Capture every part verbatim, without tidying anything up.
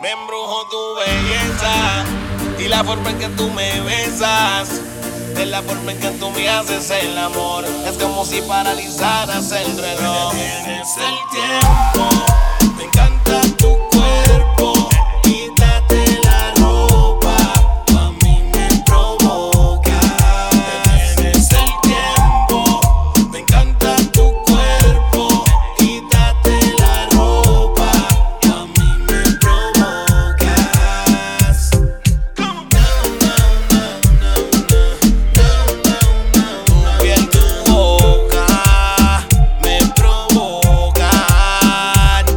Me embrujo tu belleza y la forma en que tú me besas, de la forma en que tú me haces el amor. Es como si paralizaras el reloj. Tienes el tiempo, me encanta tu cuerpo. Quítate la ropa, a mí me provoca. Tienes el tiempo, me encanta tu cuerpo. Quítate la ropa, a mí me provocas. Tu piel, tu boca me provocan.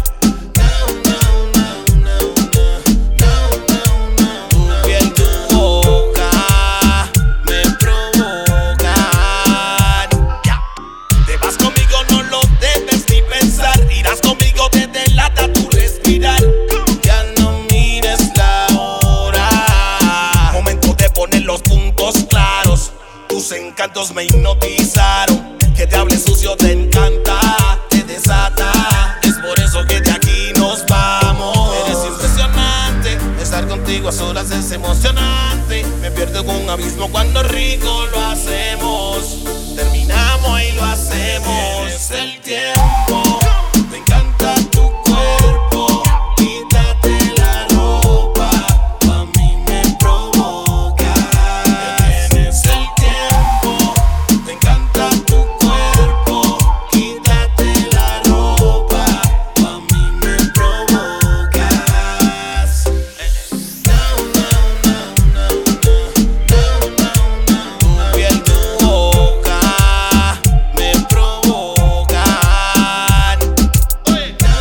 Tu piel, tu boca me provocan. Te vas conmigo, no lo debes ni pensar. Irás conmigo, te delata tu respirar. Ya no mires la hora. Momento de poner los puntos claros. Tus encantos me hipnotizaron. Que te hable sucio te encanta, te desata. Es por eso que de aquí nos vamos. Eres impresionante. Estar contigo a solas es emocionante. Me pierdo en un abismo cuando rico lo hacemos. Terminamos y lo hacemos. Tienes el tiempo, me encanta tu cuerpo. Quítate la ropa, a mí me provoca. Tienes el tiempo, me encanta tu cuerpo. Quítate la ropa, a mí me provocas. Tu piel, tu boca me provocan. Tu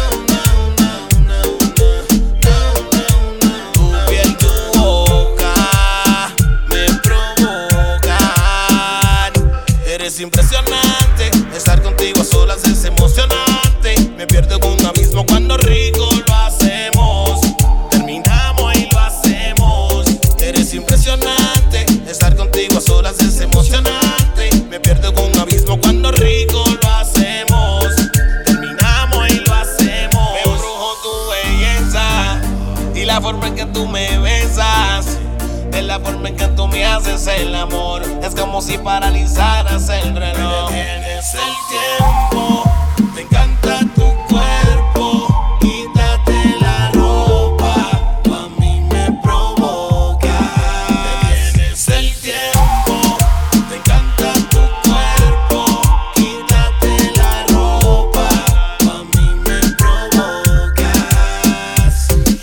piel, tu boca me provocan. Eres impresionante. Estar contigo a solas es emocionante. Me pierdo en un abismo cuando rico lo hacemos. Terminamos y lo hacemos. Eres impresionante. Estar contigo a solas es emocionante. Me pierdo en un abismo cuando rico lo hacemos. Terminamos y lo hacemos. Me embrujo tu belleza y la forma en que tú me besas, de la forma en que tú me haces el amor. Es como si paralizaras el reloj. Tienes el tiempo, me encanta tu cuerpo. Quítate la ropa, a mí me provoca. Tienes el tiempo, me encanta tu cuerpo. Quítate la ropa, a mí me provocas.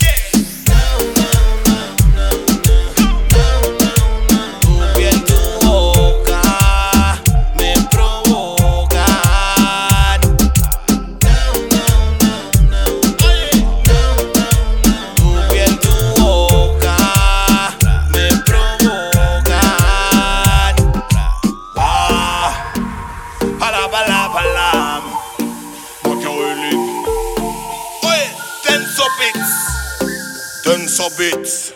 Tu piel, tu boca me provocan. Tu piel, tu boca me provocan. Ah, pala, pala, pala. Machiavelli. Oye, Tenso Beats. Tenso Beats.